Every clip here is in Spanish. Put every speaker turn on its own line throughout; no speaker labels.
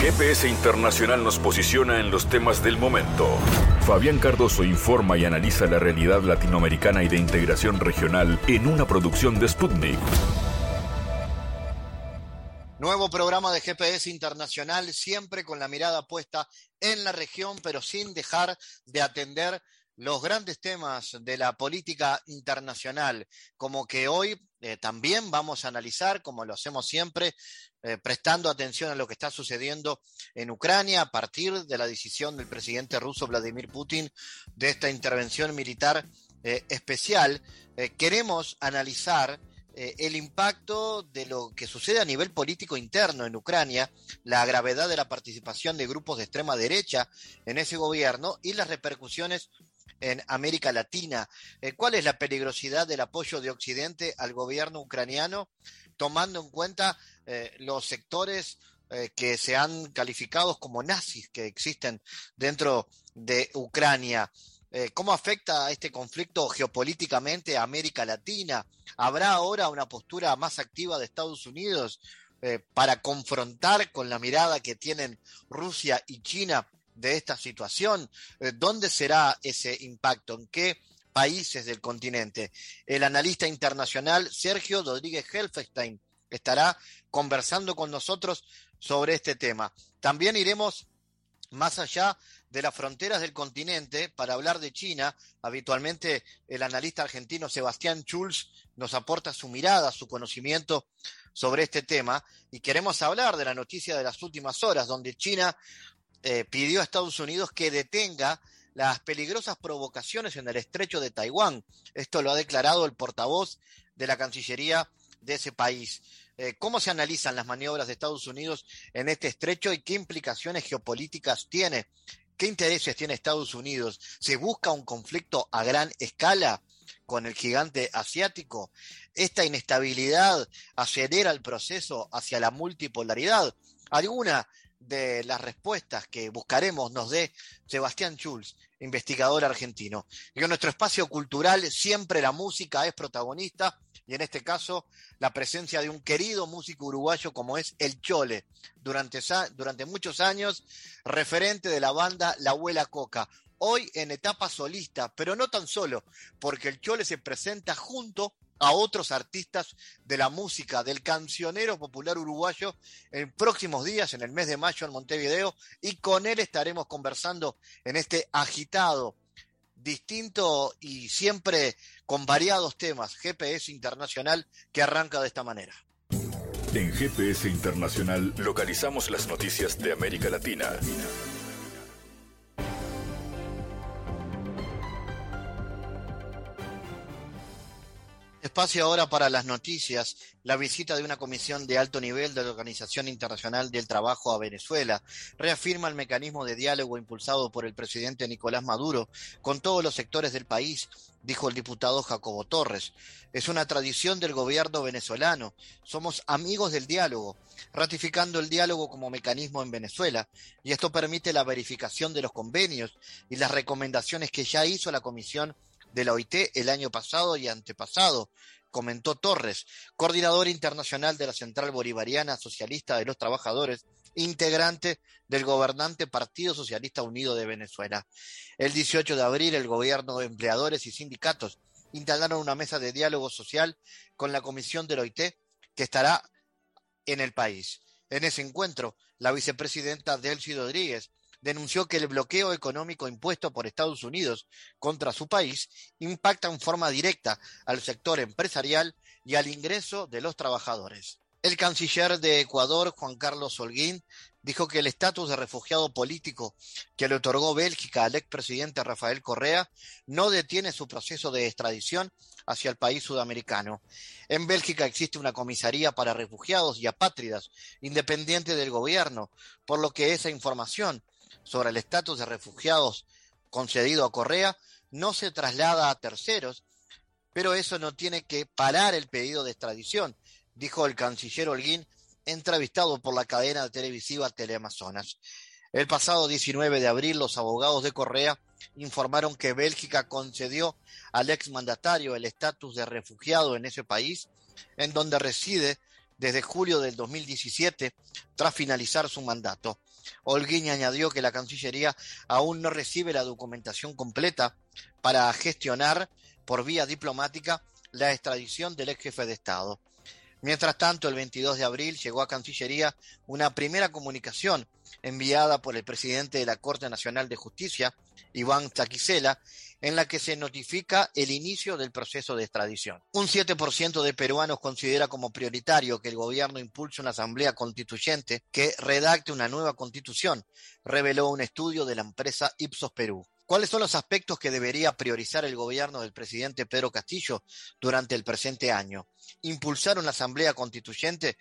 GPS Internacional nos posiciona en los temas del momento. Fabián Cardoso informa y analiza la realidad latinoamericana y de integración regional en una producción de Sputnik.
Nuevo programa de GPS Internacional, siempre con la mirada puesta en la región, pero sin dejar de atender los grandes temas de la política internacional, como que hoy también vamos a analizar, como lo hacemos siempre, prestando atención a lo que está sucediendo en Ucrania a partir de la decisión del presidente ruso Vladimir Putin de esta intervención militar especial. Queremos analizar el impacto de lo que sucede a nivel político interno en Ucrania, la gravedad de la participación de grupos de extrema derecha en ese gobierno y las repercusiones en América Latina. ¿Cuál es la peligrosidad del apoyo de Occidente al gobierno ucraniano, tomando en cuenta los sectores que se han calificado como nazis que existen dentro de Ucrania? ¿Cómo afecta este conflicto geopolíticamente a América Latina? ¿Habrá ahora una postura más activa de Estados Unidos para confrontar con la mirada que tienen Rusia y China de esta situación? ¿Dónde será ese impacto? ¿En qué países del continente? El analista internacional Sergio Rodríguez Helfenstein estará conversando con nosotros sobre este tema. También iremos más allá de las fronteras del continente para hablar de China. Habitualmente el analista argentino Sebastián Schulz nos aporta su mirada, su conocimiento sobre este tema, y queremos hablar de la noticia de las últimas horas, donde China pidió a Estados Unidos que detenga las peligrosas provocaciones en el estrecho de Taiwán. Esto lo ha declarado el portavoz de la Cancillería de ese país. ¿Cómo se analizan las maniobras de Estados Unidos en este estrecho y qué implicaciones geopolíticas tiene? ¿Qué intereses tiene Estados Unidos? ¿Se busca un conflicto a gran escala con el gigante asiático? ¿Esta inestabilidad acelera el proceso hacia la multipolaridad? ¿Alguna de las respuestas que buscaremos nos dé Sebastián Schulz, investigador argentino? Y en nuestro espacio cultural siempre la música es protagonista, y en este caso la presencia de un querido músico uruguayo como es El Chole, durante muchos años referente de la banda La Abuela Coca, hoy en etapa solista, pero no tan solo, porque El Chole se presenta junto a otros artistas de la música, del cancionero popular uruguayo, en próximos días, en el mes de mayo en Montevideo, y con él estaremos conversando en este agitado, distinto y siempre con variados temas, GPS Internacional, que arranca de esta manera.
En GPS Internacional localizamos las noticias de América Latina.
Espacio ahora para las noticias. La visita de una comisión de alto nivel de la Organización Internacional del Trabajo a Venezuela reafirma el mecanismo de diálogo impulsado por el presidente Nicolás Maduro con todos los sectores del país, dijo el diputado Jacobo Torres. Es una tradición del gobierno venezolano. Somos amigos del diálogo, ratificando el diálogo como mecanismo en Venezuela, y esto permite la verificación de los convenios y las recomendaciones que ya hizo la Comisión de la OIT el año pasado y antepasado, comentó Torres, coordinador internacional de la Central Bolivariana Socialista de los Trabajadores, integrante del gobernante Partido Socialista Unido de Venezuela. El 18 de abril, el gobierno de empleadores y sindicatos instalaron una mesa de diálogo social con la Comisión de la OIT que estará en el país. En ese encuentro, la vicepresidenta Delcy Rodríguez denunció que el bloqueo económico impuesto por Estados Unidos contra su país impacta en forma directa al sector empresarial y al ingreso de los trabajadores. El canciller de Ecuador, Juan Carlos Holguín, dijo que el estatus de refugiado político que le otorgó Bélgica al expresidente Rafael Correa no detiene su proceso de extradición hacia el país sudamericano. En Bélgica existe una comisaría para refugiados y apátridas independiente del gobierno, por lo que esa información sobre el estatus de refugiados concedido a Correa no se traslada a terceros, pero eso no tiene que parar el pedido de extradición, dijo el canciller Holguín, entrevistado por la cadena televisiva Teleamazonas. El pasado 19 de abril, los abogados de Correa informaron que Bélgica concedió al exmandatario el estatus de refugiado en ese país, en donde reside desde julio del 2017, tras finalizar su mandato. Holguín añadió que la Cancillería aún no recibe la documentación completa para gestionar por vía diplomática la extradición del ex jefe de Estado. Mientras tanto, el 22 de abril llegó a Cancillería una primera comunicación enviada por el presidente de la Corte Nacional de Justicia, Iván Taquisela, en la que se notifica el inicio del proceso de extradición. Un 7% de peruanos considera como prioritario que el gobierno impulse una asamblea constituyente que redacte una nueva constitución, reveló un estudio de la empresa Ipsos Perú. ¿Cuáles son los aspectos que debería priorizar el gobierno del presidente Pedro Castillo durante el presente año? Impulsar una asamblea constituyente,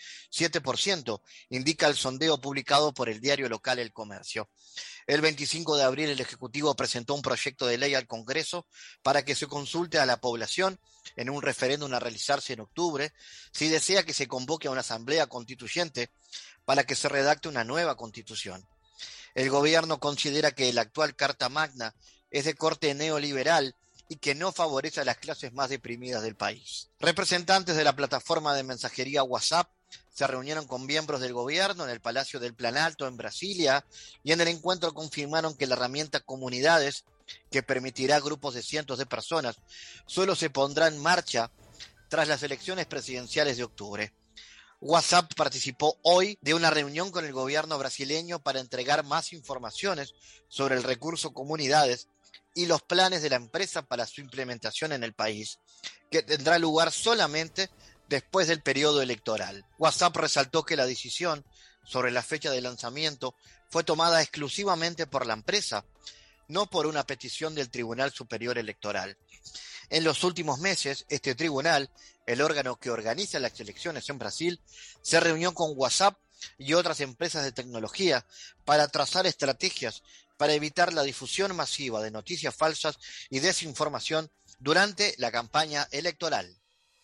7%, indica el sondeo publicado por el diario local El Comercio. El 25 de abril el Ejecutivo presentó un proyecto de ley al Congreso para que se consulte a la población en un referéndum a realizarse en octubre si desea que se convoque a una asamblea constituyente para que se redacte una nueva constitución. El gobierno considera que la actual Carta Magna es de corte neoliberal y que no favorece a las clases más deprimidas del país. Representantes de la plataforma de mensajería WhatsApp se reunieron con miembros del gobierno en el Palacio del Planalto en Brasilia y en el encuentro confirmaron que la herramienta Comunidades, que permitirá a grupos de cientos de personas, solo se pondrá en marcha tras las elecciones presidenciales de octubre. WhatsApp participó hoy de una reunión con el gobierno brasileño para entregar más informaciones sobre el recurso Comunidades y los planes de la empresa para su implementación en el país, que tendrá lugar solamente después del periodo electoral. WhatsApp resaltó que la decisión sobre la fecha de lanzamiento fue tomada exclusivamente por la empresa, no por una petición del Tribunal Superior Electoral. En los últimos meses, este tribunal, el órgano que organiza las elecciones en Brasil, se reunió con WhatsApp y otras empresas de tecnología para trazar estrategias para evitar la difusión masiva de noticias falsas y desinformación durante la campaña electoral.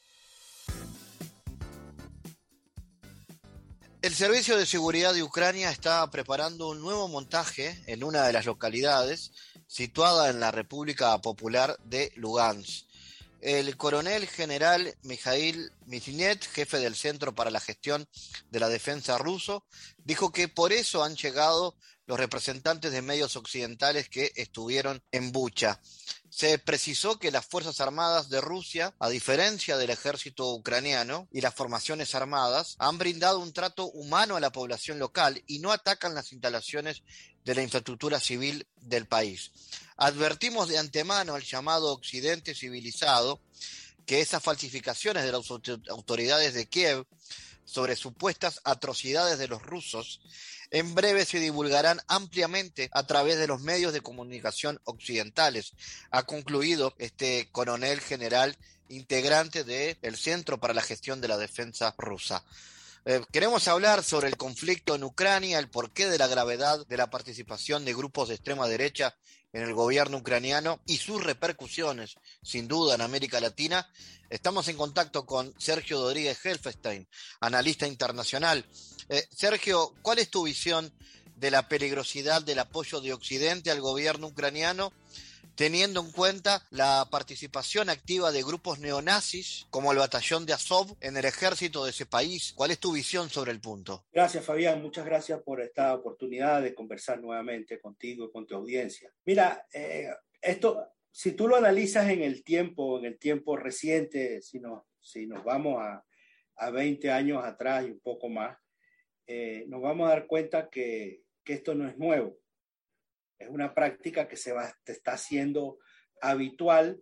El Servicio de Seguridad de Ucrania está preparando un nuevo montaje en una de las localidades situada en la República Popular de Lugansk. El coronel general Mikhail Mizhnev, jefe del Centro para la Gestión de la Defensa ruso, dijo que por eso han llegado los representantes de medios occidentales que estuvieron en Bucha. Se precisó que las Fuerzas Armadas de Rusia, a diferencia del ejército ucraniano y las formaciones armadas, han brindado un trato humano a la población local y no atacan las instalaciones de la infraestructura civil del país. Advertimos de antemano al llamado Occidente civilizado que esas falsificaciones de las autoridades de Kiev sobre supuestas atrocidades de los rusos en breve se divulgarán ampliamente a través de los medios de comunicación occidentales, ha concluido este coronel general integrante del Centro para la Gestión de la Defensa rusa. Queremos hablar sobre el conflicto en Ucrania, el porqué de la gravedad de la participación de grupos de extrema derecha en el gobierno ucraniano y sus repercusiones, sin duda, en América Latina. Estamos en contacto con Sergio Rodríguez Helfestein, analista internacional. Sergio, ¿cuál es tu visión de la peligrosidad del apoyo de Occidente al gobierno ucraniano, teniendo en cuenta la participación activa de grupos neonazis como el batallón de Azov en el ejército de ese país? ¿Cuál es tu visión sobre el punto?
Gracias, Fabián. Muchas gracias por esta oportunidad de conversar nuevamente contigo y con tu audiencia. Mira, esto, si tú lo analizas en el tiempo reciente, si nos vamos a 20 años atrás y un poco más, nos vamos a dar cuenta que esto no es nuevo. Es una práctica que se está haciendo habitual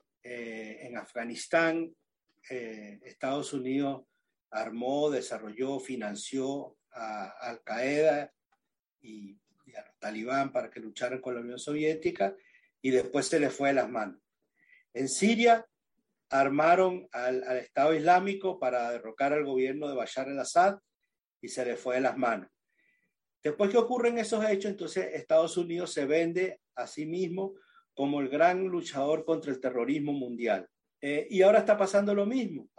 en Afganistán. Estados Unidos armó, desarrolló, financió a Al-Qaeda y a los talibán para que lucharan con la Unión Soviética y después se les fue de las manos. En Siria armaron al Estado Islámico para derrocar al gobierno de Bashar al-Assad y se les fue de las manos. Después que ocurren esos hechos, entonces Estados Unidos se vende a sí mismo como el gran luchador contra el terrorismo mundial. Y ahora está pasando lo mismo.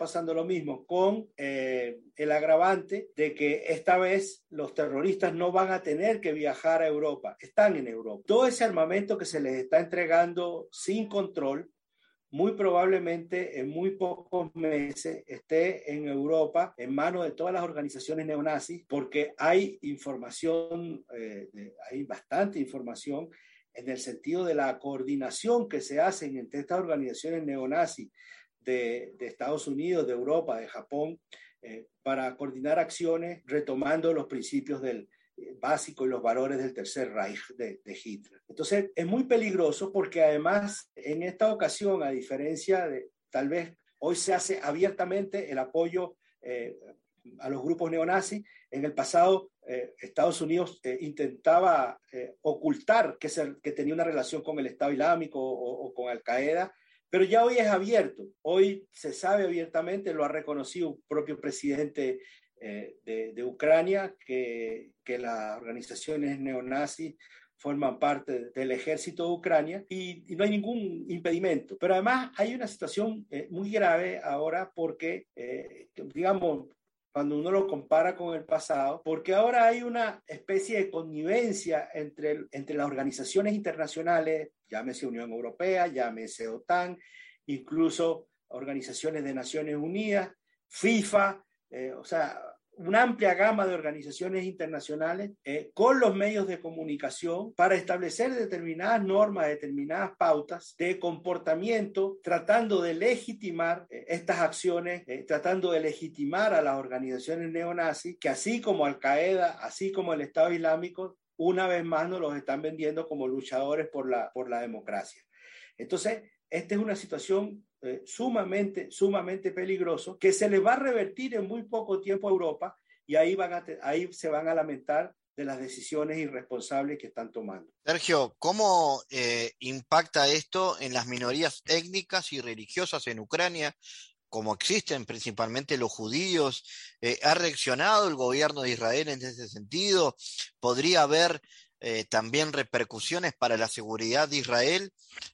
Con el agravante de que esta vez los terroristas no van a tener que viajar a Europa, están en Europa. Todo ese armamento que se les está entregando sin control muy probablemente en muy pocos meses esté en Europa en manos de todas las organizaciones neonazis, porque hay información, hay bastante información en el sentido de la coordinación que se hace entre estas organizaciones neonazis de Estados Unidos, de Europa, de Japón, para coordinar acciones retomando los principios del básico y los valores del Tercer Reich de Hitler. Entonces es muy peligroso porque además en esta ocasión, a diferencia de tal vez hoy se hace abiertamente el apoyo a los grupos neonazis, en el pasado Estados Unidos intentaba ocultar que tenía una relación con el Estado Islámico o con Al-Qaeda, pero ya hoy es abierto, hoy se sabe abiertamente, lo ha reconocido el propio presidente de Ucrania, que las organizaciones neonazis forman parte del ejército de Ucrania y no hay ningún impedimento. Pero además hay una situación muy grave ahora porque, digamos, cuando uno lo compara con el pasado, porque ahora hay una especie de connivencia entre las organizaciones internacionales, llámese Unión Europea, llámese OTAN, incluso organizaciones de Naciones Unidas, FIFA, o sea, una amplia gama de organizaciones internacionales con los medios de comunicación para establecer determinadas normas, determinadas pautas de comportamiento, tratando de legitimar estas acciones, tratando de legitimar a las organizaciones neonazis, que así como Al-Qaeda, así como el Estado Islámico, una vez más nos los están vendiendo como luchadores por la democracia. Entonces, esta es una situación sumamente peligroso que se les va a revertir en muy poco tiempo a Europa y ahí se van a lamentar de las decisiones irresponsables que están tomando.
Sergio, ¿cómo impacta esto en las minorías étnicas y religiosas en Ucrania, como existen principalmente los judíos? ¿Ha reaccionado el gobierno de Israel en ese sentido? ¿Podría haber también repercusiones para la seguridad de Israel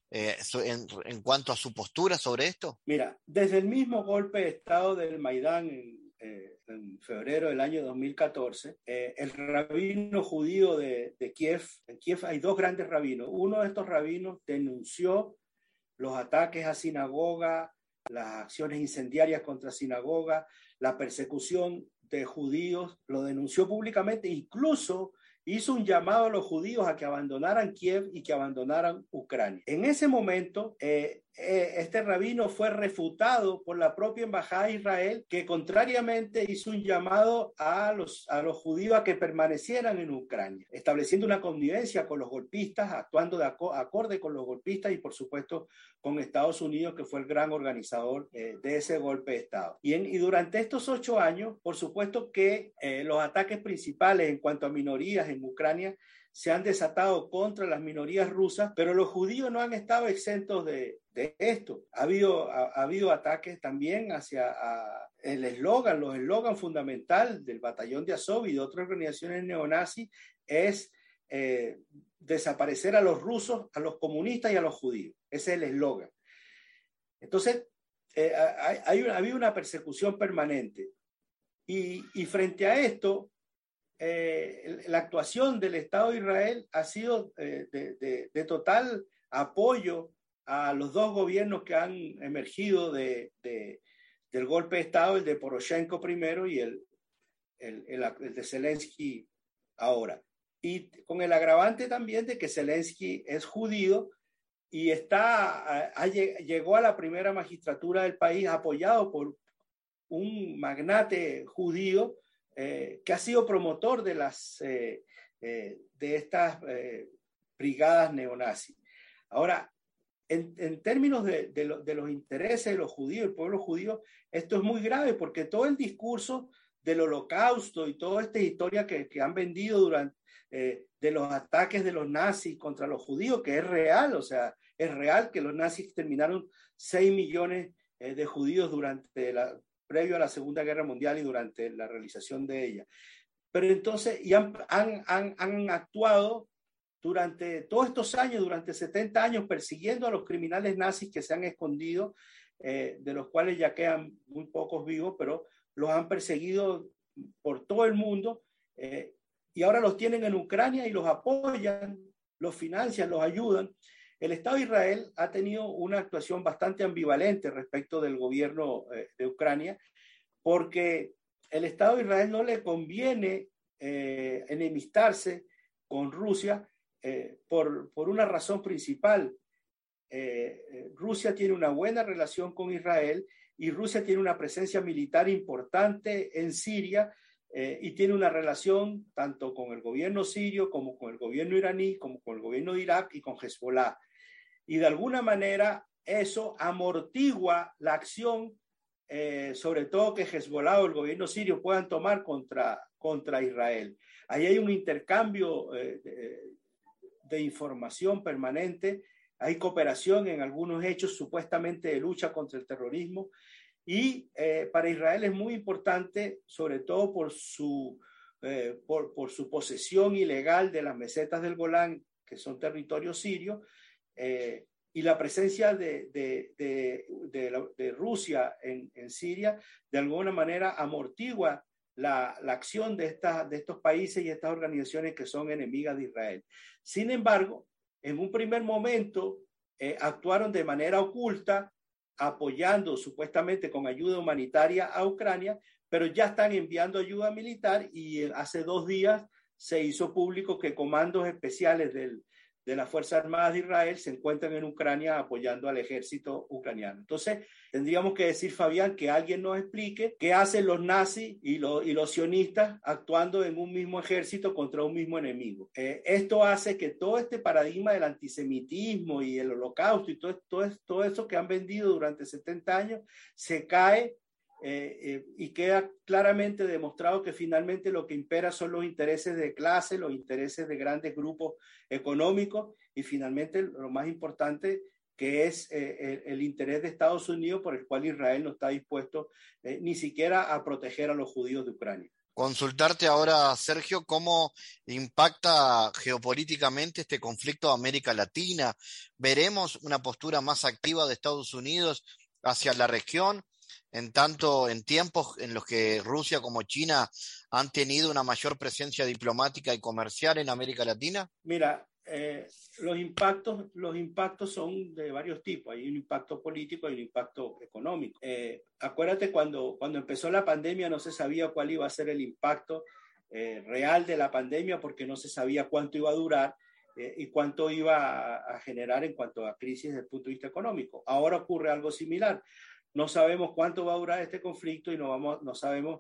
en cuanto a su postura sobre esto?
Mira, desde el mismo golpe de Estado del Maidán en febrero del año 2014, el rabino judío de Kiev, en Kiev hay dos grandes rabinos. Uno de estos rabinos denunció los ataques a sinagogas, las acciones incendiarias contra sinagogas, la persecución de judíos, lo denunció públicamente, incluso hizo un llamado a los judíos a que abandonaran Kiev y que abandonaran Ucrania. En ese momento, este rabino fue refutado por la propia embajada de Israel, que contrariamente hizo un llamado a los judíos a que permanecieran en Ucrania, estableciendo una connivencia con los golpistas, actuando de acorde con los golpistas y por supuesto con Estados Unidos, que fue el gran organizador de ese golpe de Estado. Y durante estos 8 años, por supuesto que los ataques principales en cuanto a minorías en Ucrania se han desatado contra las minorías rusas, pero los judíos no han estado exentos de esto. Ha habido ataques también hacia los eslogan fundamental del batallón de Azov y de otras organizaciones neonazis es desaparecer a los rusos, a los comunistas y a los judíos. Ese es el eslogan. Entonces, ha habido una persecución permanente. Y frente a esto, la actuación del Estado de Israel ha sido de total apoyo a los dos gobiernos que han emergido del golpe de Estado, el de Poroshenko primero y el de Zelensky ahora. Y con el agravante también de que Zelensky es judío y llegó a la primera magistratura del país apoyado por un magnate judío que ha sido promotor de estas brigadas neonazis. Ahora, en términos de los intereses de los judíos, el pueblo judío, esto es muy grave porque todo el discurso del holocausto y toda esta historia que han vendido durante de los ataques de los nazis contra los judíos, que es real, o sea, es real que los nazis terminaron 6 millones de judíos previo a la Segunda Guerra Mundial y durante la realización de ella. Pero entonces, y han actuado durante todos estos años, durante 70 años, persiguiendo a los criminales nazis que se han escondido, de los cuales ya quedan muy pocos vivos, pero los han perseguido por todo el mundo, y ahora los tienen en Ucrania y los apoyan, los financian, los ayudan. el Estado de Israel ha tenido una actuación bastante ambivalente respecto del gobierno de Ucrania, porque el Estado de Israel no le conviene enemistarse con Rusia por una razón principal. Rusia tiene una buena relación con Israel y Rusia tiene una presencia militar importante en Siria y tiene una relación tanto con el gobierno sirio como con el gobierno iraní, como con el gobierno de Irak y con Hezbollah. Y de alguna manera eso amortigua la acción, sobre todo que Hezbollah o el gobierno sirio puedan tomar contra Israel. Ahí hay un intercambio de información permanente, hay cooperación en algunos hechos supuestamente de lucha contra el terrorismo y para Israel es muy importante, sobre todo por su posesión ilegal de las mesetas del Golán, que son territorio sirio, y la presencia de Rusia en Siria, de alguna manera amortigua la acción de estos países y estas organizaciones que son enemigas de Israel. Sin embargo, en un primer momento actuaron de manera oculta, apoyando supuestamente con ayuda humanitaria a Ucrania, pero ya están enviando ayuda militar y hace 2 días se hizo público que comandos especiales de las Fuerzas Armadas de Israel se encuentran en Ucrania apoyando al ejército ucraniano. Entonces, tendríamos que decir, Fabián, que alguien nos explique qué hacen los nazis y los sionistas actuando en un mismo ejército contra un mismo enemigo. Esto hace que todo este paradigma del antisemitismo y el holocausto y todo eso que han vendido durante 70 años se cae y queda claramente demostrado que finalmente lo que impera son los intereses de clase, los intereses de grandes grupos económicos y finalmente lo más importante que es el interés de Estados Unidos por el cual Israel no está dispuesto ni siquiera a proteger a los judíos de Ucrania.
Consultarte ahora, Sergio, cómo impacta geopolíticamente este conflicto de América Latina. ¿Veremos una postura más activa de Estados Unidos hacia la región? En tanto, en tiempos en los que Rusia como China han tenido una mayor presencia diplomática y comercial en América Latina?
Mira, los impactos son de varios tipos. Hay un impacto político y un impacto económico. Acuérdate cuando empezó la pandemia no se sabía cuál iba a ser el impacto real de la pandemia porque no se sabía cuánto iba a durar y cuánto iba a generar en cuanto a crisis desde el punto de vista económico. Ahora ocurre algo similar. No sabemos cuánto va a durar este conflicto y no sabemos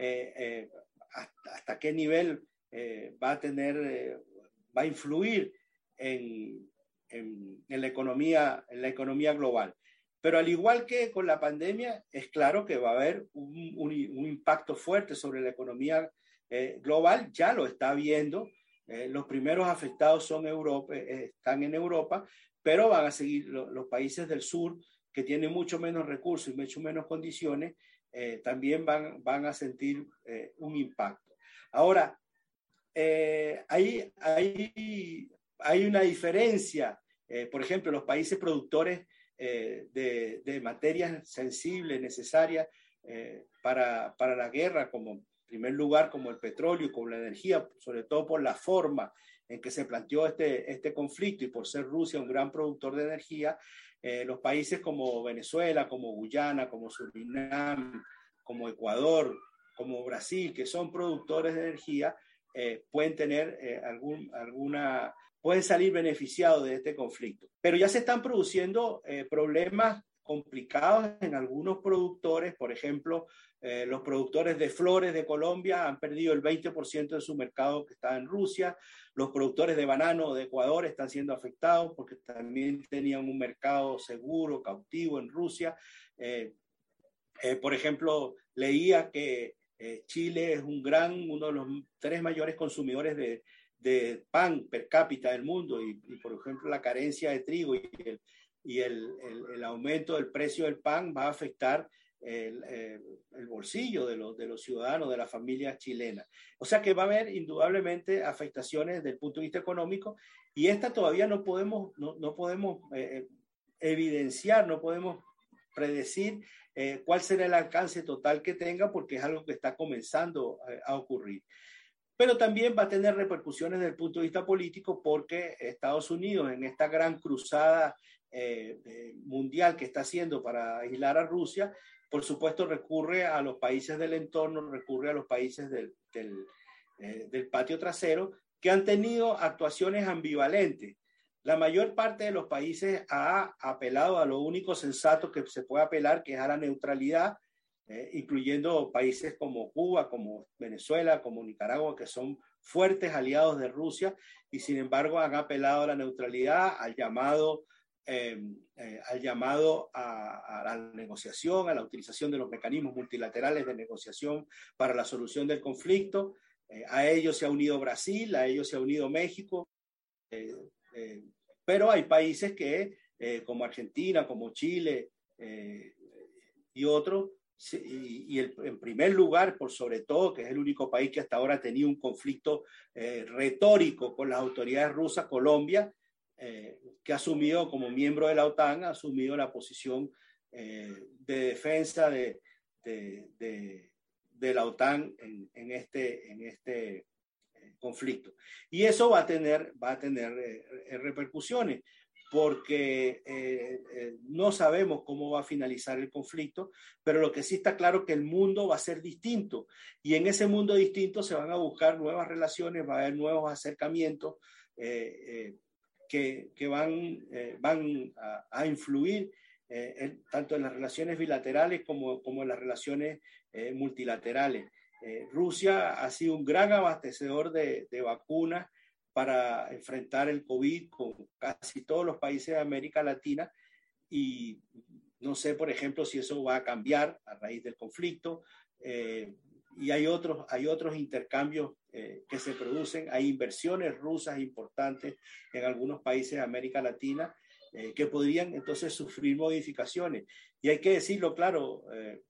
hasta qué nivel va a influir en la economía global. Pero al igual que con la pandemia, es claro que va a haber un impacto fuerte sobre la economía global. Ya lo está viendo. Los primeros afectados están en Europa, pero van a seguir los países del sur que tienen mucho menos recursos y mucho menos condiciones, también van a sentir un impacto. Ahora, hay una diferencia. Por ejemplo, los países productores de materias sensibles, necesarias para la guerra, como en primer lugar como el petróleo, como la energía, sobre todo por la forma en que se planteó este conflicto y por ser Rusia un gran productor de energía, los países como Venezuela, como Guyana, como Surinam, como Ecuador, como Brasil, que son productores de energía, pueden tener pueden salir beneficiados de este conflicto. Pero ya se están produciendo problemas complicados en algunos productores. Por ejemplo, los productores de flores de Colombia han perdido el 20% de su mercado que está en Rusia. Los productores de banano de Ecuador están siendo afectados porque también tenían un mercado seguro, cautivo en Rusia. Por ejemplo, leía que Chile es uno de los 3 mayores consumidores de pan per cápita del mundo y por ejemplo, la carencia de trigo y el aumento del precio del pan va a afectar el bolsillo de los ciudadanos, de las familias chilenas. O sea que va a haber indudablemente afectaciones desde el punto de vista económico y esta todavía no podemos evidenciar, no podemos predecir cuál será el alcance total que tenga porque es algo que está comenzando a ocurrir. pero también va a tener repercusiones desde el punto de vista político porque Estados Unidos en esta gran cruzada mundial que está haciendo para aislar a Rusia, por supuesto recurre a los países del entorno, recurre a los países del patio trasero, que han tenido actuaciones ambivalentes. La mayor parte de los países ha apelado a lo único sensato que se puede apelar, que es a la neutralidad, incluyendo países como Cuba, como Venezuela, como Nicaragua, que son fuertes aliados de Rusia, y sin embargo han apelado a la neutralidad, al llamado a la negociación, a la utilización de los mecanismos multilaterales de negociación para la solución del conflicto. A ellos se ha unido Brasil, a ellos se ha unido México, pero hay países que, como Argentina, como Chile y otros, en primer lugar, por sobre todo, que es el único país que hasta ahora ha tenido un conflicto retórico con las autoridades rusas, Colombia, que ha asumido como miembro de la OTAN, ha asumido la posición de defensa de la OTAN en este conflicto. Y eso va a tener repercusiones, porque no sabemos cómo va a finalizar el conflicto, pero lo que sí está claro es que el mundo va a ser distinto, y en ese mundo distinto se van a buscar nuevas relaciones, va a haber nuevos acercamientos que van a influir tanto en las relaciones bilaterales como en las relaciones multilaterales. Rusia ha sido un gran abastecedor de vacunas para enfrentar el COVID con casi todos los países de América Latina, y no sé, por ejemplo, si eso va a cambiar a raíz del conflicto. Y hay otros intercambios que se producen, hay inversiones rusas importantes en algunos países de América Latina que podrían entonces sufrir modificaciones. Y hay que decirlo claro,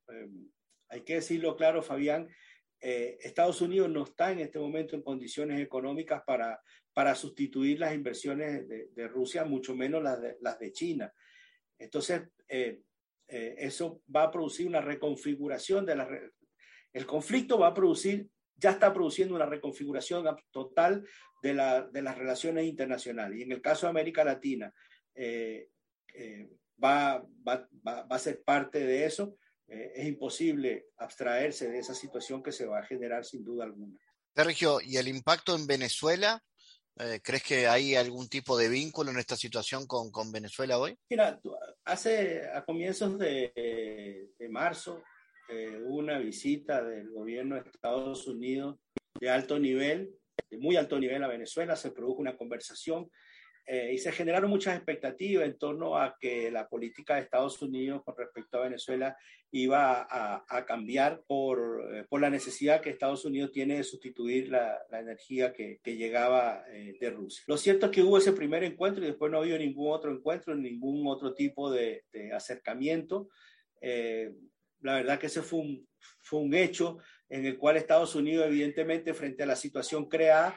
Fabián, Estados Unidos no está en este momento en condiciones económicas para sustituir las inversiones de Rusia, mucho menos las de China. Entonces, eso va a producir una reconfiguración el conflicto ya está produciendo una reconfiguración total de las relaciones internacionales. Y en el caso de América Latina, va a ser parte de eso. Es imposible abstraerse de esa situación que se va a generar sin duda alguna.
Sergio, ¿y el impacto en Venezuela? ¿Crees que hay algún tipo de vínculo en esta situación con Venezuela hoy?
Mira, a comienzos de marzo hubo una visita del gobierno de Estados Unidos de alto nivel, de muy alto nivel a Venezuela. Se produjo una conversación y se generaron muchas expectativas en torno a que la política de Estados Unidos con respecto a Venezuela iba a cambiar por la necesidad que Estados Unidos tiene de sustituir la energía que llegaba de Rusia. Lo cierto es que hubo ese primer encuentro y después no ha habido ningún otro encuentro, ningún otro tipo de acercamiento. La verdad que ese fue un hecho en el cual Estados Unidos, evidentemente, frente a la situación creada,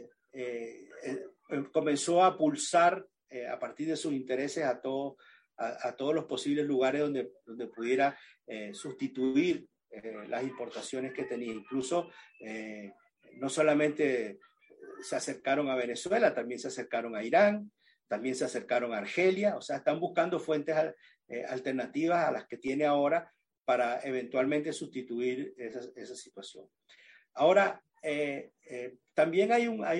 comenzó a pulsar a partir de sus intereses a todos los posibles lugares donde pudiera sustituir las importaciones que tenía. Incluso no solamente se acercaron a Venezuela, también se acercaron a Irán, también se acercaron a Argelia. O sea, están buscando fuentes alternativas a las que tiene ahora para eventualmente sustituir esa situación. Ahora, también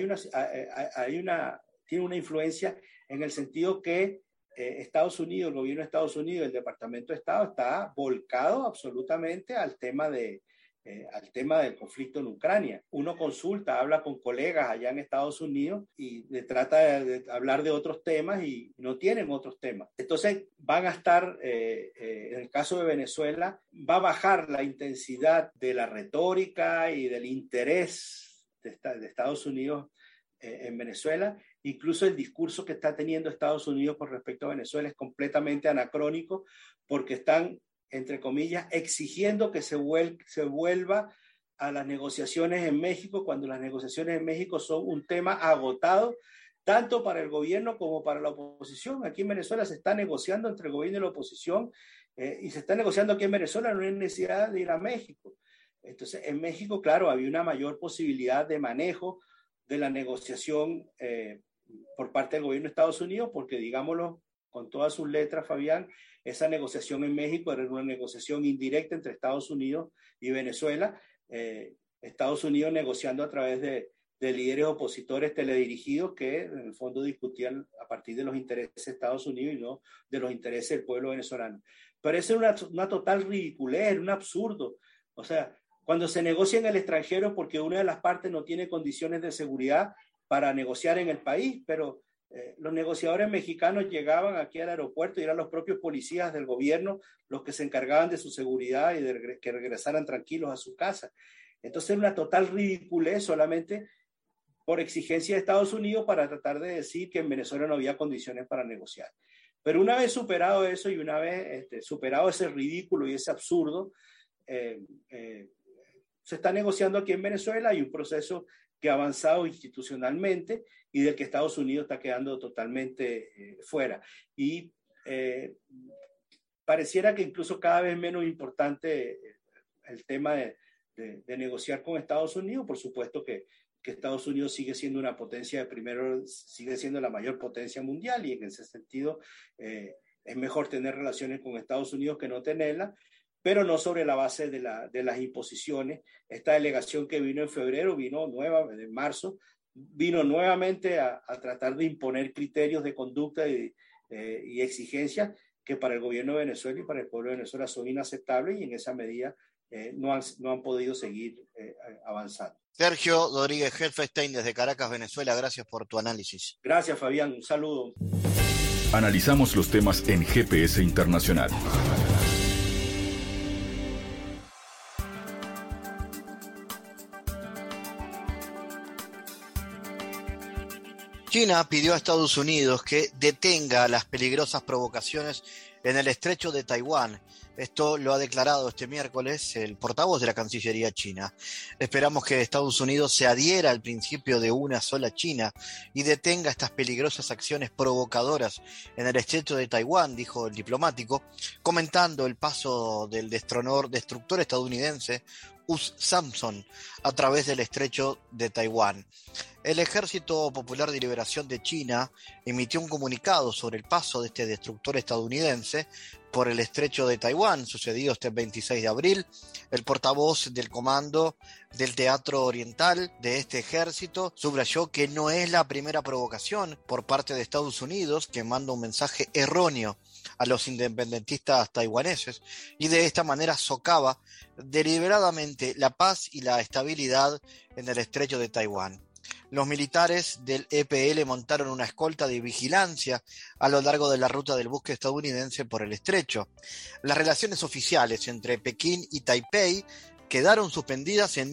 tiene una influencia en el sentido que Estados Unidos, el gobierno de Estados Unidos, el Departamento de Estado está volcado absolutamente al tema del conflicto en Ucrania. Uno consulta, habla con colegas allá en Estados Unidos y trata de hablar de otros temas y no tienen otros temas. Entonces van a estar, en el caso de Venezuela, va a bajar la intensidad de la retórica y del interés de Estados Unidos en Venezuela. Incluso el discurso que está teniendo Estados Unidos con respecto a Venezuela es completamente anacrónico, porque están, entre comillas, exigiendo que se vuelva a las negociaciones en México, cuando las negociaciones en México son un tema agotado, tanto para el gobierno como para la oposición. Aquí en Venezuela se está negociando entre el gobierno y la oposición, y se está negociando aquí en Venezuela, no hay necesidad de ir a México. Entonces, en México, claro, había una mayor posibilidad de manejo de la negociación por parte del gobierno de Estados Unidos, porque digámoslo con todas sus letras, Fabián, esa negociación en México era una negociación indirecta entre Estados Unidos y Venezuela. Estados Unidos negociando a través de líderes opositores teledirigidos que en el fondo discutían a partir de los intereses de Estados Unidos y no de los intereses del pueblo venezolano. Pero eso es una total ridiculez, un absurdo. O sea, cuando se negocia en el extranjero porque una de las partes no tiene condiciones de seguridad para negociar en el país, pero los negociadores mexicanos llegaban aquí al aeropuerto y eran los propios policías del gobierno los que se encargaban de su seguridad y de que regresaran tranquilos a su casa. Entonces, una total ridiculez solamente por exigencia de Estados Unidos para tratar de decir que en Venezuela no había condiciones para negociar. Pero una vez superado eso y una vez superado ese ridículo y ese absurdo, se está negociando aquí en Venezuela. Hay un proceso que ha avanzado institucionalmente y del que Estados Unidos está quedando totalmente fuera. Y pareciera que incluso cada vez menos importante el tema de negociar con Estados Unidos. Por supuesto que Estados Unidos sigue siendo una potencia sigue siendo la mayor potencia mundial, y en ese sentido es mejor tener relaciones con Estados Unidos que no tenerlas, pero no sobre la base de las imposiciones. Esta delegación que vino en febrero, en marzo, vino nuevamente a tratar de imponer criterios de conducta y exigencias que para el gobierno de Venezuela y para el pueblo de Venezuela son inaceptables, y en esa medida no han podido seguir avanzando.
Sergio Rodríguez Helfestein desde Caracas, Venezuela, gracias por tu análisis.
Gracias, Fabián, un saludo.
Analizamos los temas en GPS Internacional.
China pidió a Estados Unidos que detenga las peligrosas provocaciones en el estrecho de Taiwán. Esto lo ha declarado este miércoles el portavoz de la Cancillería china. Esperamos que Estados Unidos se adhiera al principio de una sola China y detenga estas peligrosas acciones provocadoras en el estrecho de Taiwán, dijo el diplomático, comentando el paso del destructor estadounidense US Samson a través del estrecho de Taiwán. El Ejército Popular de Liberación de China emitió un comunicado sobre el paso de este destructor estadounidense por el estrecho de Taiwán, sucedido este 26 de abril. El portavoz del Comando del Teatro Oriental de este ejército subrayó que no es la primera provocación por parte de Estados Unidos, que manda un mensaje erróneo a los independentistas taiwaneses y de esta manera socava deliberadamente la paz y la estabilidad en el estrecho de Taiwán. Los militares del EPL montaron una escolta de vigilancia a lo largo de la ruta del buque estadounidense por el estrecho. Las relaciones oficiales entre Pekín y Taipei quedaron suspendidas en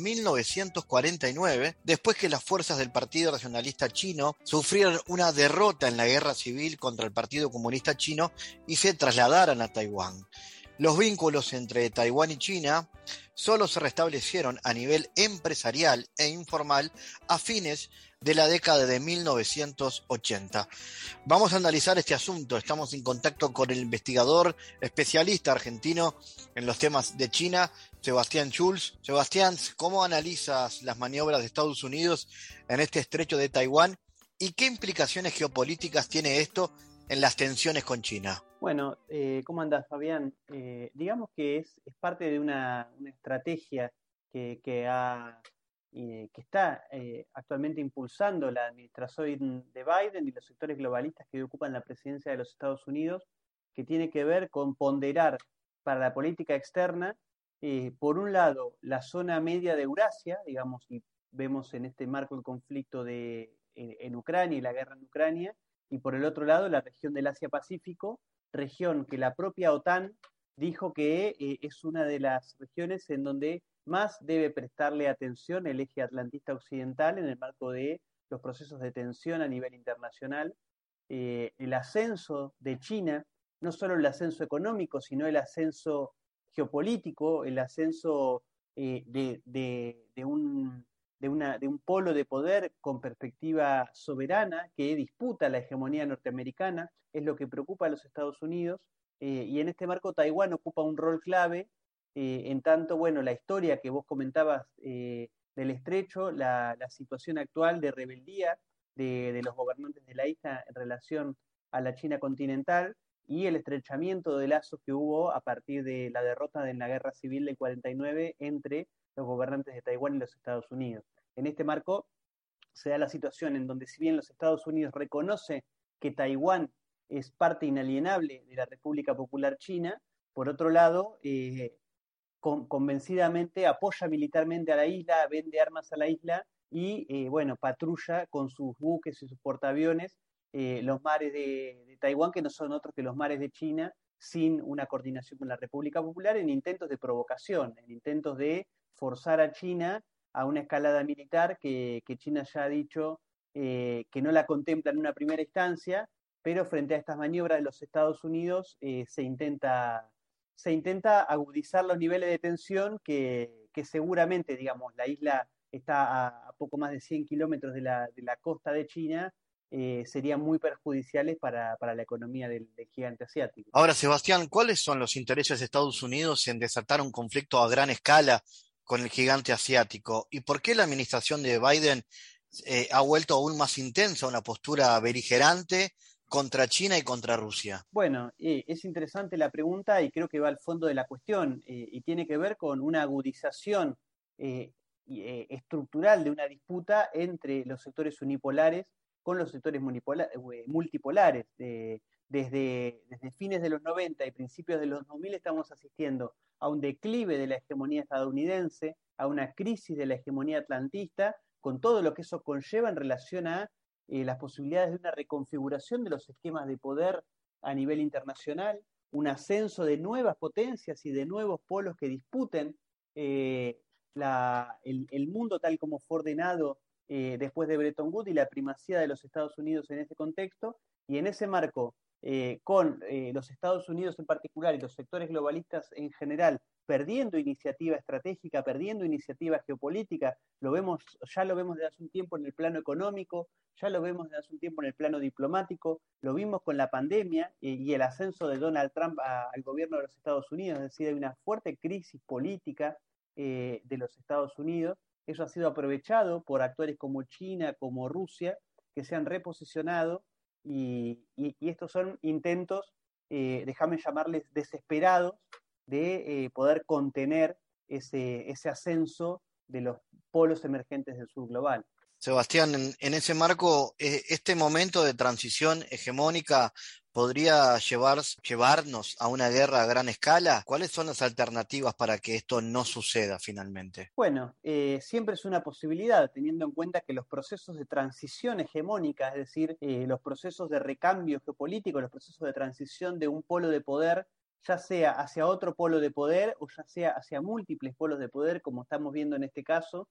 1949, después que las fuerzas del Partido Nacionalista Chino sufrieron una derrota en la guerra civil contra el Partido Comunista Chino y se trasladaran a Taiwán. Los vínculos entre Taiwán y China solo se restablecieron a nivel empresarial e informal a fines de la década de 1980. Vamos a analizar este asunto. Estamos en contacto con el investigador especialista argentino en los temas de China, Sebastián Schulz. Sebastián, ¿cómo analizas las maniobras de Estados Unidos en este estrecho de Taiwán y qué implicaciones geopolíticas tiene esto en las tensiones con China?
Bueno, ¿cómo andás, Fabián? Digamos que es parte de una estrategia que está actualmente impulsando la administración de Biden y los sectores globalistas que ocupan la presidencia de los Estados Unidos, que tiene que ver con ponderar para la política externa, por un lado, la zona media de Eurasia, digamos, y vemos en este marco el conflicto en Ucrania y la guerra en Ucrania, y por el otro lado, la región del Asia-Pacífico, región que la propia OTAN dijo que es una de las regiones en donde más debe prestarle atención el eje atlantista occidental en el marco de los procesos de tensión a nivel internacional. El ascenso de China, no solo el ascenso económico, sino el ascenso geopolítico, el ascenso de un polo de poder con perspectiva soberana que disputa la hegemonía norteamericana, es lo que preocupa a los Estados Unidos, y en este marco Taiwán ocupa un rol clave en tanto, bueno, la historia que vos comentabas del estrecho, la situación actual de rebeldía de los gobernantes de la isla en relación a la China continental y el estrechamiento de lazos que hubo a partir de la derrota en la guerra civil del 49 entre los gobernantes de Taiwán y los Estados Unidos. En este marco se da la situación en donde, si bien los Estados Unidos reconoce que Taiwán es parte inalienable de la República Popular China, por otro lado, convencidamente apoya militarmente a la isla, vende armas a la isla y, bueno, patrulla con sus buques y sus portaaviones los mares de Taiwán, que no son otros que los mares de China, sin una coordinación con la República Popular, en intentos de provocación, en intentos de forzar a China a una escalada militar que China ya ha dicho que no la contempla en una primera instancia, pero frente a estas maniobras de los Estados Unidos se intenta agudizar los niveles de tensión que seguramente, digamos, la isla está a poco más de 100 kilómetros de la costa de China, serían muy perjudiciales para la economía del gigante asiático.
Ahora, Sebastián, ¿cuáles son los intereses de Estados Unidos en desatar un conflicto a gran escala con el gigante asiático? ¿Y por qué la administración de Biden ha vuelto aún más intensa una postura beligerante contra China y contra Rusia?
Bueno, es interesante la pregunta y creo que va al fondo de la cuestión y tiene que ver con una agudización estructural de una disputa entre los sectores unipolares con los sectores multipolares. Desde fines de los 90 y principios de los 2000 estamos asistiendo a un declive de la hegemonía estadounidense, a una crisis de la hegemonía atlantista, con todo lo que eso conlleva en relación a las posibilidades de una reconfiguración de los esquemas de poder a nivel internacional, un ascenso de nuevas potencias y de nuevos polos que disputen el mundo tal como fue ordenado después de Bretton Woods y la primacía de los Estados Unidos en ese contexto, y en ese marco, con los Estados Unidos en particular y los sectores globalistas en general perdiendo iniciativa estratégica, perdiendo iniciativa geopolítica, ya lo vemos desde hace un tiempo en el plano económico, ya lo vemos desde hace un tiempo en el plano diplomático, lo vimos con la pandemia y el ascenso de Donald Trump al gobierno de los Estados Unidos, es decir, hay una fuerte crisis política de los Estados Unidos. Eso ha sido aprovechado por actores como China, como Rusia, que se han reposicionado y estos son intentos, déjame llamarles desesperados, de poder contener ese ascenso de los polos emergentes del sur global.
Sebastián, en ese marco, este momento de transición hegemónica podría llevarnos a una guerra a gran escala. ¿Cuáles son las alternativas para que esto no suceda finalmente?
Bueno, siempre es una posibilidad, teniendo en cuenta que los procesos de transición hegemónica, es decir, los procesos de recambio geopolítico, los procesos de transición de un polo de poder, ya sea hacia otro polo de poder o ya sea hacia múltiples polos de poder, como estamos viendo en este caso,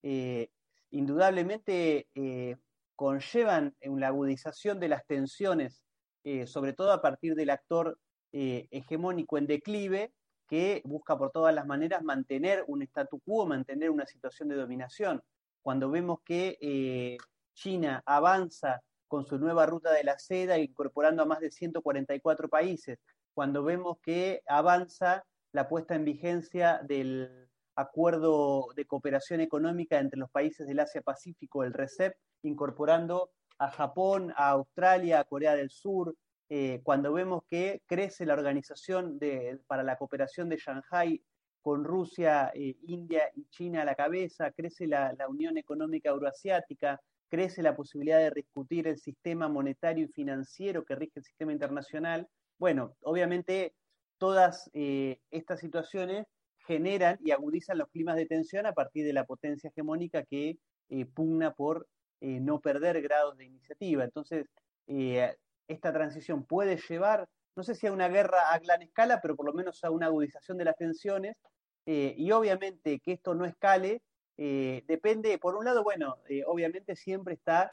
indudablemente conllevan la agudización de las tensiones, sobre todo a partir del actor hegemónico en declive, que busca por todas las maneras mantener un statu quo, mantener una situación de dominación. Cuando vemos que China avanza con su nueva ruta de la seda, incorporando a más de 144 países, cuando vemos que avanza la puesta en vigencia del acuerdo de cooperación económica entre los países del Asia-Pacífico, el RCEP, incorporando a Japón, a Australia, a Corea del Sur, cuando vemos que crece la organización para la cooperación de Shanghái con Rusia, India y China a la cabeza, crece la Unión Económica Euroasiática, crece la posibilidad de discutir el sistema monetario y financiero que rige el sistema internacional. Bueno, obviamente todas estas situaciones generan y agudizan los climas de tensión a partir de la potencia hegemónica que pugna por no perder grados de iniciativa. Entonces, esta transición puede llevar, no sé si a una guerra a gran escala, pero por lo menos a una agudización de las tensiones, y obviamente que esto no escale, depende, por un lado, bueno, obviamente siempre está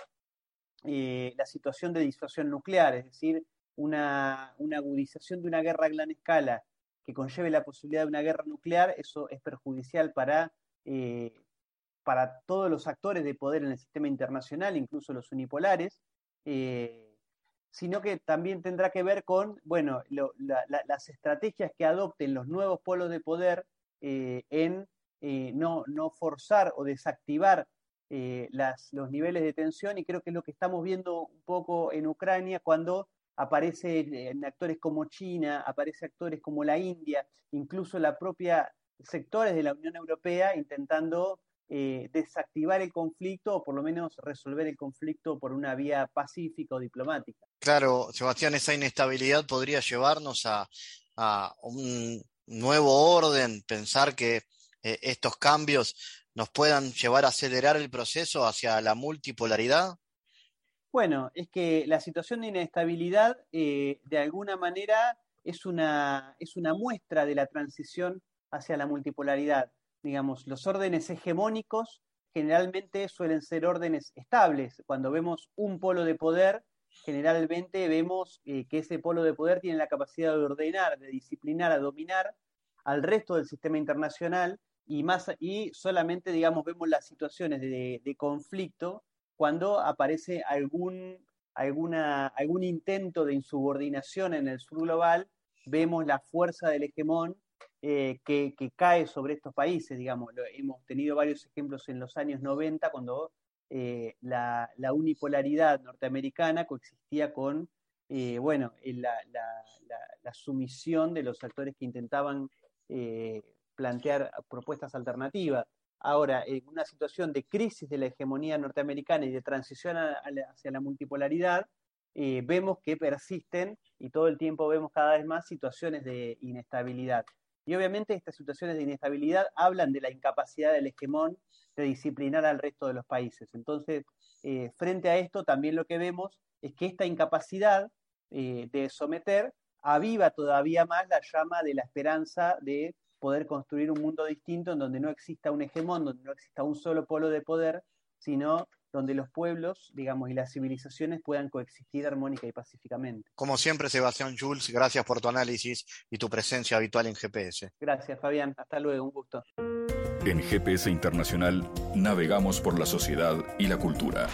la situación de disuasión nuclear, es decir, una agudización de una guerra a gran escala que conlleve la posibilidad de una guerra nuclear, eso es perjudicial para todos los actores de poder en el sistema internacional, incluso los unipolares, sino que también tendrá que ver con, bueno, las estrategias que adopten los nuevos polos de poder en no forzar o desactivar los niveles de tensión, y creo que es lo que estamos viendo un poco en Ucrania cuando aparecen actores como China, aparecen actores como la India, incluso la propia sectores de la Unión Europea intentando desactivar el conflicto o por lo menos resolver el conflicto por una vía pacífica o diplomática.
Claro, Sebastián, esa inestabilidad podría llevarnos a un nuevo orden, pensar que estos cambios nos puedan llevar a acelerar el proceso hacia la multipolaridad.
Bueno, es que la situación de inestabilidad de alguna manera es una muestra de la transición hacia la multipolaridad. Digamos, los órdenes hegemónicos generalmente suelen ser órdenes estables. Cuando vemos un polo de poder, generalmente vemos que ese polo de poder tiene la capacidad de ordenar, de disciplinar, a dominar al resto del sistema internacional, y solamente, digamos, vemos las situaciones de conflicto cuando aparece algún intento de insubordinación en el sur global. Vemos la fuerza del hegemón que cae sobre estos países, digamos. Hemos tenido varios ejemplos en los años 90 cuando la unipolaridad norteamericana coexistía con la sumisión de los actores que intentaban plantear propuestas alternativas. Ahora, en una situación de crisis de la hegemonía norteamericana y de transición hacia la multipolaridad, vemos que persisten y todo el tiempo vemos cada vez más situaciones de inestabilidad. Y obviamente estas situaciones de inestabilidad hablan de la incapacidad del hegemón de disciplinar al resto de los países. Entonces, frente a esto, también lo que vemos es que esta incapacidad de someter aviva todavía más la llama de la esperanza de poder construir un mundo distinto en donde no exista un hegemón, donde no exista un solo polo de poder, sino donde los pueblos, digamos, y las civilizaciones puedan coexistir armónica y pacíficamente.
Como siempre, Sebastián Jules, gracias por tu análisis y tu presencia habitual en GPS.
Gracias, Fabián. Hasta luego, un gusto.
En GPS Internacional navegamos por la sociedad y la cultura.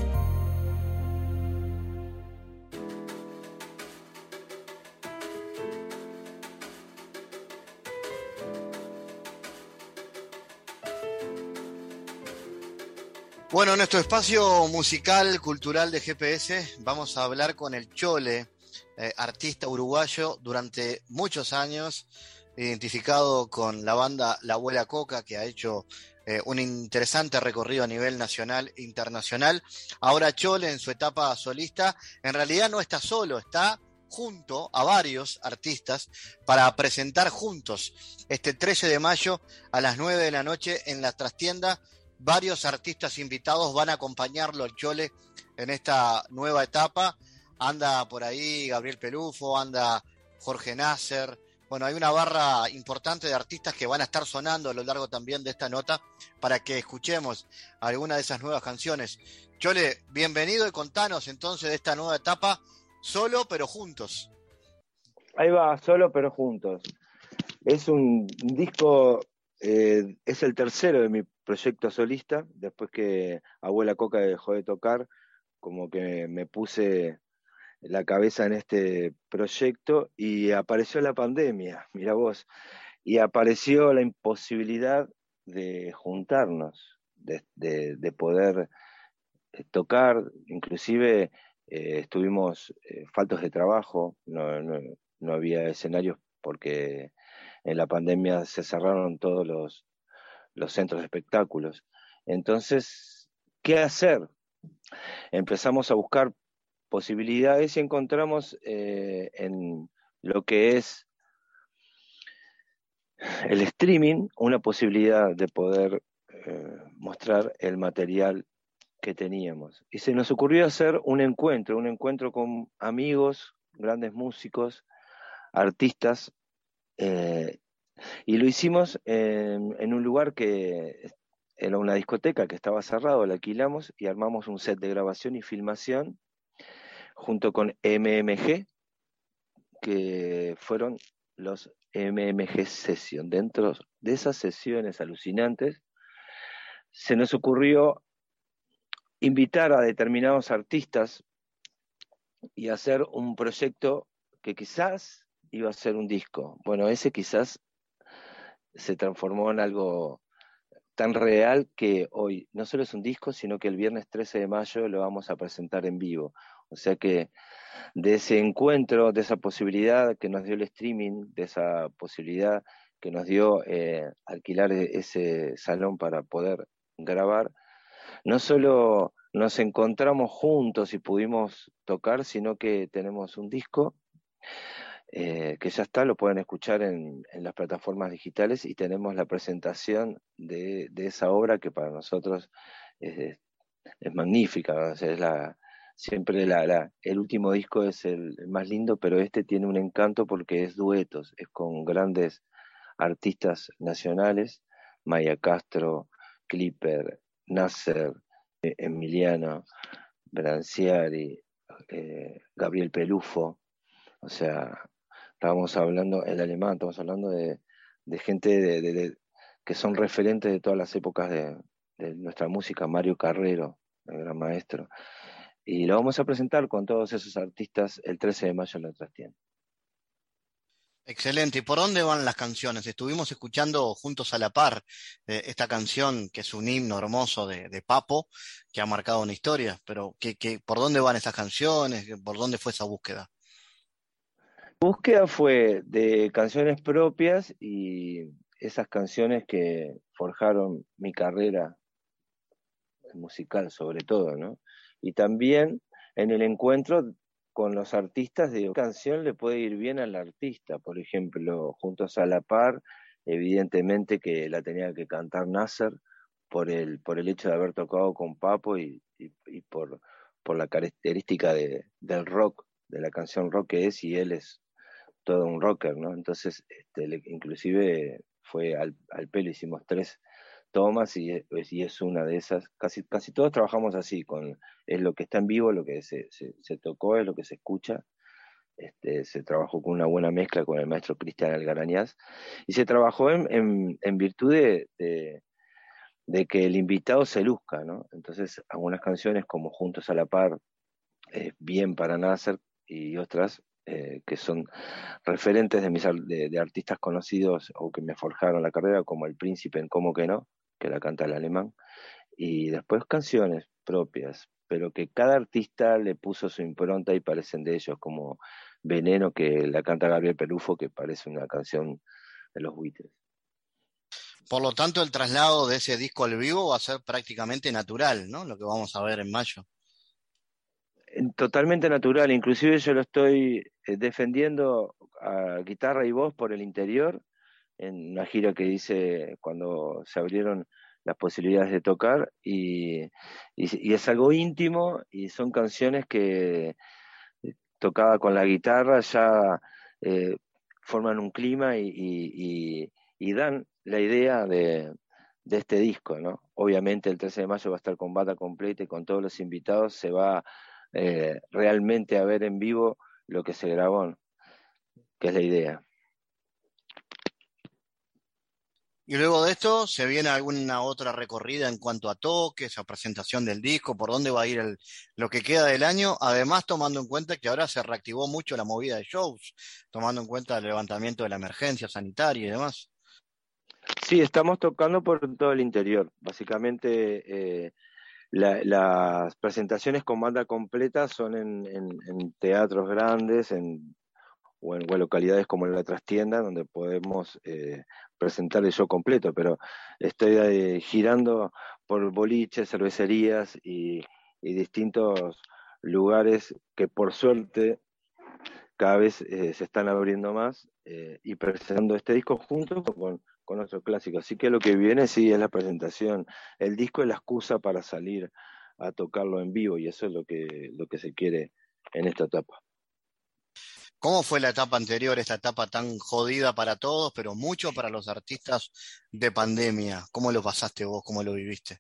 Bueno, en nuestro espacio musical, cultural de GPS, vamos a hablar con el Chole, artista uruguayo durante muchos años, identificado con la banda La Abuela Coca, que ha hecho un interesante recorrido a nivel nacional e internacional. Ahora Chole, en su etapa solista, en realidad no está solo, está junto a varios artistas para presentar juntos este 13 de mayo a las 9 de la noche en la trastienda. Varios artistas invitados van a acompañarlo al Chole en esta nueva etapa. Anda por ahí Gabriel Pelufo, anda Jorge Nasser. Bueno, hay una barra importante de artistas que van a estar sonando a lo largo también de esta nota para que escuchemos alguna de esas nuevas canciones. Chole, bienvenido y contanos entonces de esta nueva etapa, solo pero juntos.
Ahí va, solo pero juntos. Es un disco, es el tercero de mi proyecto solista. Después que Abuela Coca dejó de tocar, como que me puse la cabeza en este proyecto y apareció la pandemia, mira vos, y apareció la imposibilidad de juntarnos, de poder tocar. Inclusive estuvimos faltos de trabajo, no había escenarios porque en la pandemia se cerraron todos los centros de espectáculos. Entonces, ¿qué hacer? Empezamos a buscar posibilidades y encontramos en lo que es el streaming una posibilidad de poder mostrar el material que teníamos. Y se nos ocurrió hacer un encuentro con amigos, grandes músicos, artistas, y lo hicimos en un lugar que era una discoteca que estaba cerrado, la alquilamos y armamos un set de grabación y filmación junto con MMG, que fueron los MMG Session. Dentro de esas sesiones alucinantes, se nos ocurrió invitar a determinados artistas y hacer un proyecto que quizás iba a ser un disco. Bueno, ese quizás se transformó en algo tan real que hoy no solo es un disco, sino que el viernes 13 de mayo lo vamos a presentar en vivo. O sea que de ese encuentro, de esa posibilidad que nos dio el streaming, de esa posibilidad que nos dio alquilar ese salón para poder grabar, no solo nos encontramos juntos y pudimos tocar, sino que tenemos un disco que ya está, lo pueden escuchar en las plataformas digitales, y tenemos la presentación de esa obra que para nosotros es, es magnífica, ¿no? O sea, siempre el último disco es el más lindo, pero este tiene un encanto porque es duetos, es con grandes artistas nacionales, Maya Castro, Clipper, Nasser, Emiliano, Branciari, Gabriel Pelufo, o sea, estábamos hablando, el alemán, estamos hablando de gente que son referentes de todas las épocas de nuestra música, Mario Carrero, el gran maestro. Y lo vamos a presentar con todos esos artistas el 13 de mayo en la Trastienda.
Excelente. ¿Y por dónde van las canciones? Estuvimos escuchando Juntos a la Par, esta canción que es un himno hermoso de Papo, que ha marcado una historia, pero ¿por dónde van esas canciones? ¿Por dónde fue esa búsqueda?
La búsqueda fue de canciones propias y esas canciones que forjaron mi carrera musical sobre todo, ¿no? Y también en el encuentro con los artistas de una canción le puede ir bien al artista. Por ejemplo, Juntos a la Par, evidentemente que la tenía que cantar Nasser por el hecho de haber tocado con Papo y por la característica del rock, de la canción rock que es, y él es todo un rocker, ¿no? Entonces, inclusive fue al pelo, hicimos 3 tomas y es una de esas, casi todos trabajamos así, es lo que está en vivo, lo que se tocó, es lo que se escucha. Se trabajó con una buena mezcla con el maestro Cristian Algarañaz, y se trabajó en virtud de que el invitado se luzca, ¿no? Entonces, algunas canciones como Juntos a la Par, bien para Nasser, y otras que son referentes de artistas conocidos o que me forjaron la carrera, como El Príncipe en Cómo que no, que la canta el alemán, y después canciones propias, pero que cada artista le puso su impronta y parecen de ellos, como Veneno, que la canta Gabriel Pelufo, que parece una canción de los Buitres.
Por lo tanto, el traslado de ese disco al vivo va a ser prácticamente natural, ¿no? Lo que vamos a ver en mayo.
Totalmente natural, inclusive yo lo estoy defendiendo a guitarra y voz por el interior, en una gira que hice cuando se abrieron las posibilidades de tocar, y es algo íntimo, y son canciones que tocada con la guitarra ya forman un clima y dan la idea de este disco, ¿no? Obviamente el 13 de mayo va a estar con banda completa y con todos los invitados, se va realmente a ver en vivo lo que se grabó, ¿no? Que es la idea.
Y luego de esto, ¿se viene alguna otra recorrida en cuanto a toques, a presentación del disco? ¿Por dónde va a ir lo que queda del año? Además, tomando en cuenta que ahora se reactivó mucho la movida de shows, tomando en cuenta el levantamiento de la emergencia sanitaria y demás.
Sí, estamos tocando por todo el interior. Básicamente, las presentaciones con banda completa son en teatros grandes o en localidades como La Trastienda, donde podemos presentar el show completo, pero estoy girando por boliches, cervecerías y distintos lugares que por suerte cada vez se están abriendo más, y presentando este disco junto con otros clásicos. Así que lo que viene sí es la presentación. El disco es la excusa para salir a tocarlo en vivo, y eso es lo que se quiere en esta etapa.
¿Cómo fue la etapa anterior, esta etapa tan jodida para todos, pero mucho para los artistas de pandemia? ¿Cómo lo pasaste vos? ¿Cómo lo viviste?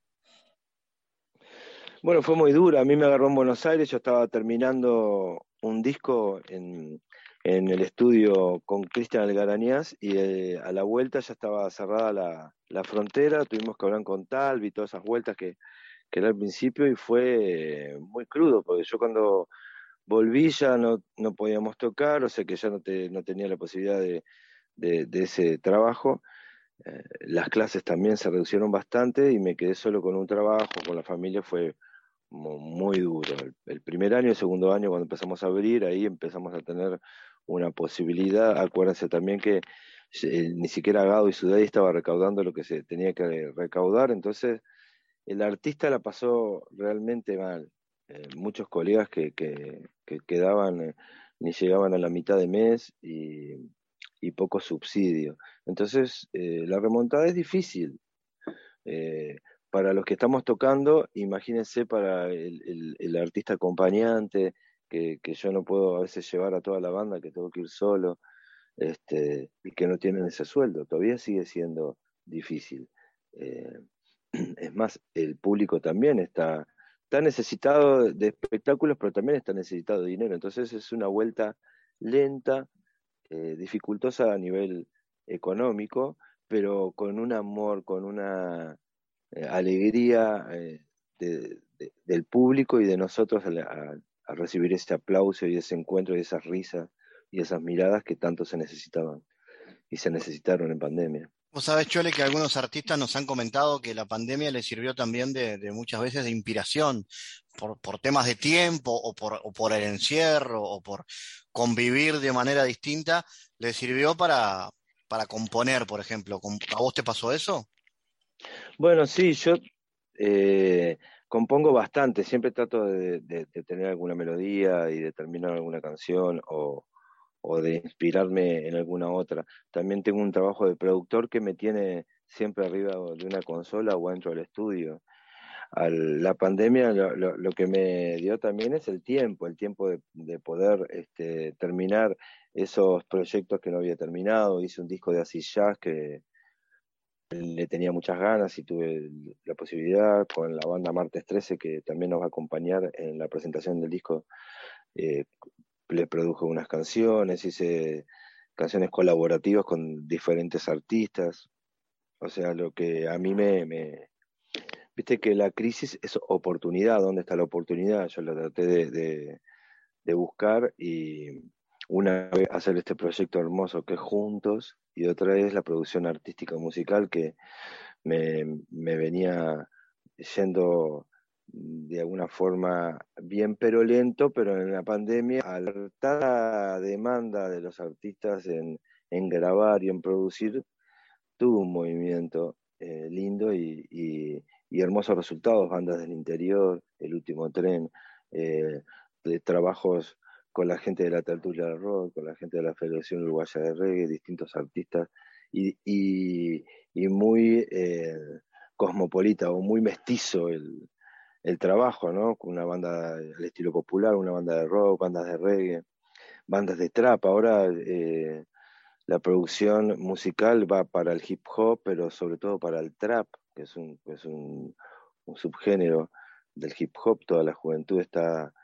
Bueno, fue muy dura. A mí me agarró en Buenos Aires, yo estaba terminando un disco en el estudio con Cristian Algarañaz, y a la vuelta ya estaba cerrada la frontera, tuvimos que hablar con Talvi, todas esas vueltas que era al principio, y fue muy crudo, porque yo cuando volví ya no podíamos tocar, o sea que ya no tenía la posibilidad de ese trabajo. Las clases también se reducieron bastante y me quedé solo con un trabajo, con la familia. Fue muy duro. El primer año, el segundo año, cuando empezamos a abrir, ahí empezamos a tener una posibilidad. Acuérdense también que ni siquiera Gado y Sudey estaba recaudando lo que se tenía que recaudar, entonces el artista la pasó realmente mal. Muchos colegas que quedaban, ni llegaban a la mitad de mes y poco subsidio. Entonces, la remontada es difícil. Para los que estamos tocando, imagínense para el artista acompañante, que yo no puedo a veces llevar a toda la banda, que tengo que ir solo, y que no tienen ese sueldo. Todavía sigue siendo difícil. Es más, el público también está necesitado de espectáculos, pero también está necesitado de dinero. Entonces es una vuelta lenta, dificultosa a nivel económico, pero con un amor, con una alegría del público y de nosotros a recibir ese aplauso y ese encuentro y esas risas y esas miradas que tanto se necesitaban y se necesitaron en pandemia.
Vos sabés, Chole, que algunos artistas nos han comentado que la pandemia les sirvió también de muchas veces de inspiración por temas de tiempo o por el encierro o por convivir de manera distinta, les sirvió para componer, por ejemplo. ¿A vos te pasó eso?
Bueno, sí, yo compongo bastante, siempre trato de tener alguna melodía y de terminar alguna canción o de inspirarme en alguna otra. También tengo un trabajo de productor que me tiene siempre arriba de una consola o dentro del estudio. La pandemia lo que me dio también es el tiempo de poder terminar esos proyectos que no había terminado. Hice un disco de acid jazz que le tenía muchas ganas y tuve la posibilidad con la banda Martes 13, que también nos va a acompañar en la presentación del disco. Le produjo unas canciones, hice canciones colaborativas con diferentes artistas. O sea, lo que a mí viste que la crisis es oportunidad. ¿Dónde está la oportunidad? Yo la traté de buscar, y una vez hacer este proyecto hermoso que es Juntos, y otra es la producción artística musical que me venía yendo de alguna forma bien pero lento, pero en la pandemia, al la demanda de los artistas en grabar y en producir, tuvo un movimiento lindo y hermosos resultados. Bandas del interior, El Último Tren, de trabajos con la gente de la Tertulia del Rock, con la gente de la Federación Uruguaya de Reggae, distintos artistas, y muy cosmopolita o muy mestizo el trabajo, ¿no? Con una banda al estilo popular, una banda de rock, bandas de reggae, bandas de trap. Ahora la producción musical va para el hip hop, pero sobre todo para el trap, que es un subgénero del hip hop. Toda la juventud está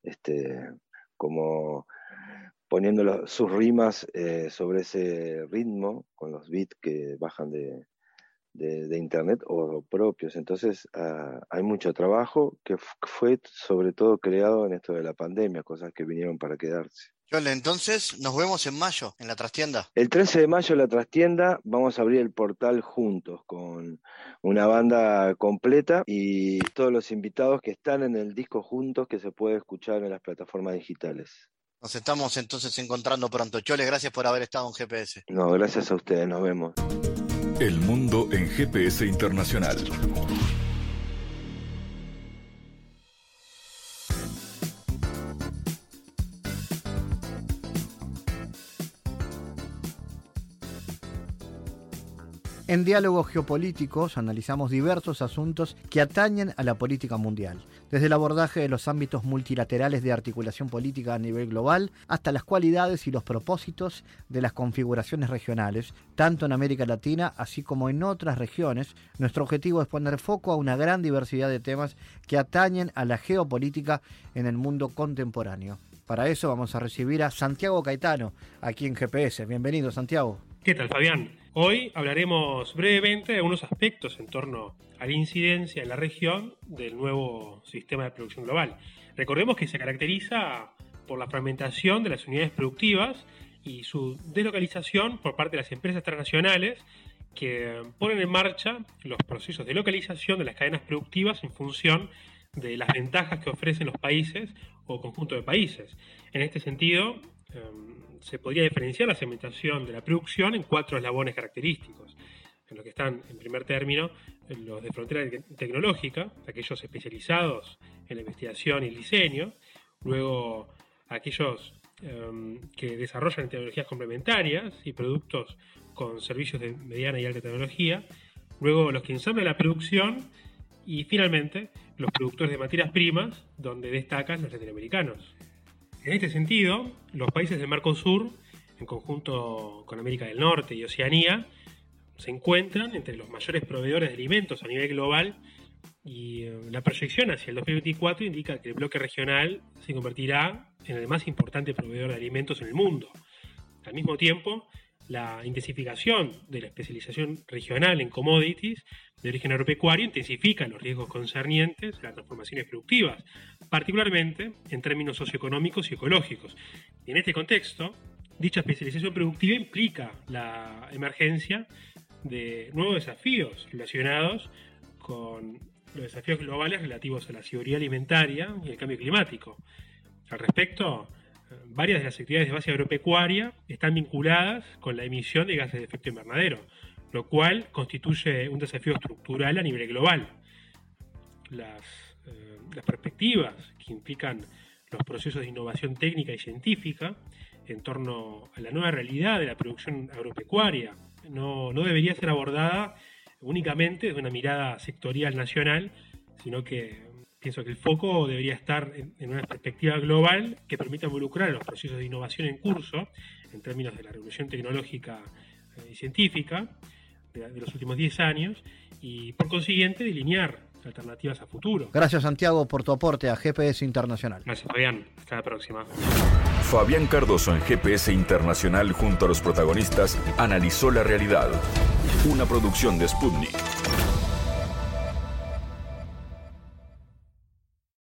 como poniendo sus rimas sobre ese ritmo, con los beats que bajan de internet o propios. Entonces hay mucho trabajo que fue sobre todo creado en esto de la pandemia, cosas que vinieron para quedarse.
Chole, entonces nos vemos en mayo en la trastienda.
El 13 de mayo en la trastienda vamos a abrir el portal Juntos con una banda completa y todos los invitados que están en el disco Juntos, que se puede escuchar en las plataformas digitales.
Nos estamos entonces encontrando pronto. Chole, gracias por haber estado en GPS.
No, gracias a ustedes, nos vemos.
El mundo en GPS Internacional.
En Diálogos Geopolíticos analizamos diversos asuntos que atañen a la política mundial, desde el abordaje de los ámbitos multilaterales de articulación política a nivel global hasta las cualidades y los propósitos de las configuraciones regionales, tanto en América Latina así como en otras regiones. Nuestro objetivo es poner foco a una gran diversidad de temas que atañen a la geopolítica en el mundo contemporáneo. Para eso vamos a recibir a Santiago Caetano, aquí en GPS. Bienvenido, Santiago.
¿Qué tal, Fabián? Hoy hablaremos brevemente de algunos aspectos en torno a la incidencia en la región del nuevo sistema de producción global. Recordemos que se caracteriza por la fragmentación de las unidades productivas y su deslocalización por parte de las empresas transnacionales que ponen en marcha los procesos de localización de las cadenas productivas en función de las ventajas que ofrecen los países o conjunto de países. En este sentido, se podría diferenciar la segmentación de la producción en 4 eslabones característicos, en los que están, en primer término, los de frontera tecnológica, aquellos especializados en la investigación y el diseño, luego aquellos que desarrollan tecnologías complementarias y productos con servicios de mediana y alta tecnología, luego los que ensamblan la producción y finalmente los productores de materias primas, donde destacan los latinoamericanos. En este sentido, los países del Mercosur, en conjunto con América del Norte y Oceanía, se encuentran entre los mayores proveedores de alimentos a nivel global y la proyección hacia el 2024 indica que el bloque regional se convertirá en el más importante proveedor de alimentos en el mundo. Al mismo tiempo, la intensificación de la especialización regional en commodities de origen agropecuario intensifica los riesgos concernientes a las transformaciones productivas, particularmente en términos socioeconómicos y ecológicos. Y en este contexto, dicha especialización productiva implica la emergencia de nuevos desafíos relacionados con los desafíos globales relativos a la seguridad alimentaria y el cambio climático. Al respecto, varias de las actividades de base agropecuaria están vinculadas con la emisión de gases de efecto invernadero, lo cual constituye un desafío estructural a nivel global. Las perspectivas que implican los procesos de innovación técnica y científica en torno a la nueva realidad de la producción agropecuaria no debería ser abordada únicamente desde una mirada sectorial nacional, sino que pienso que el foco debería estar en una perspectiva global que permita involucrar los procesos de innovación en curso en términos de la revolución tecnológica y científica de los últimos 10 años y, por consiguiente, delinear alternativas a futuro.
Gracias, Santiago, por tu aporte a GPS Internacional.
Gracias, Fabián. Hasta la próxima.
Fabián Cardoso en GPS Internacional junto a los protagonistas analizó la realidad. Una producción de Sputnik.